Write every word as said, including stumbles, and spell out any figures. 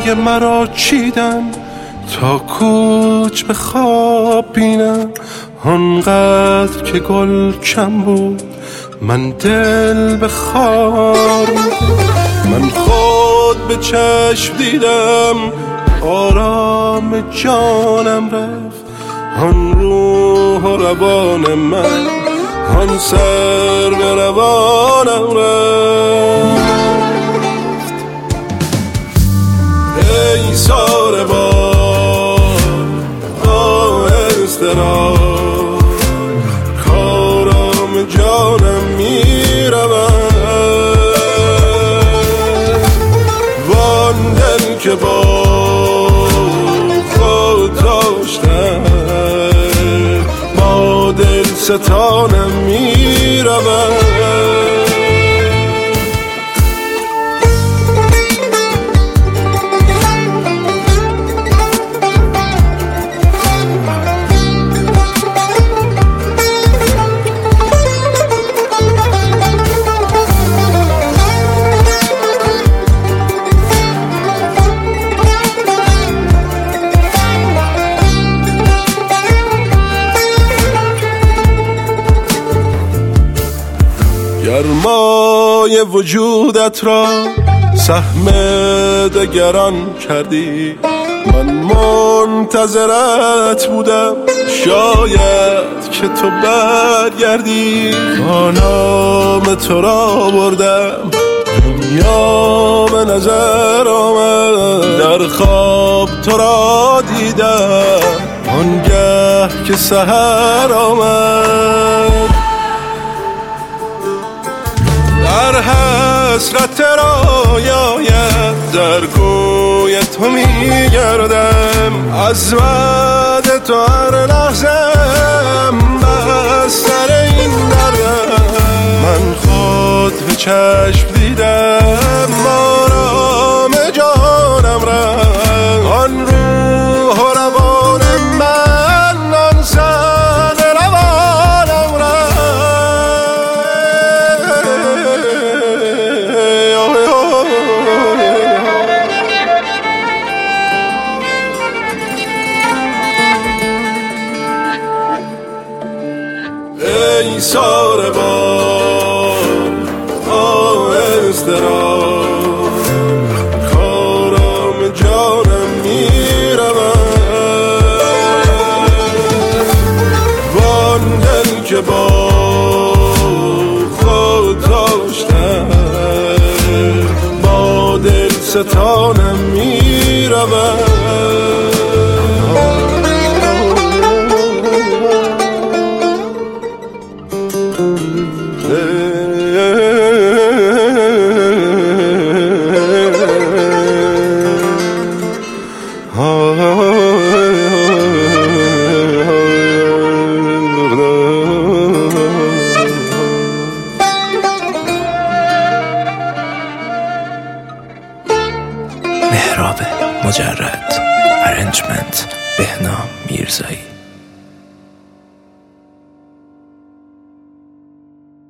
پای مرا چیدم تا کوچ به خواب بینم. آنقدر که گل کم بود من دل به خار. من خود به چشم دیدم آرام جانم رفت. آن روح و روان من آن سر به روانم رفت. ای ساره بار آهسته را کارام جانم می رود. وان دل که با خود داشتم با دل ستانم می رود. گرمای وجودت را سهم دگران کردی. من منتظرت بودم شاید که تو برگردی. با نام تو را بردم دنیا به نظر آمد. در خواب تو را دیدم آنگه که سحر آمد. در حسرت رایایت در کوی تو می گردم. از وعده تو هر لحظم بستر این دردم. من خود به چشم دیدم آرام جانم رفت. آن روح و روان من آن سر روانم رفت. ای ساره بار آهسته را کارام جانم می رود. وان دل که با خود داشتم با دل ستانم می رود. مهراب مجرد، ارنجمنت بهنام میرزایی.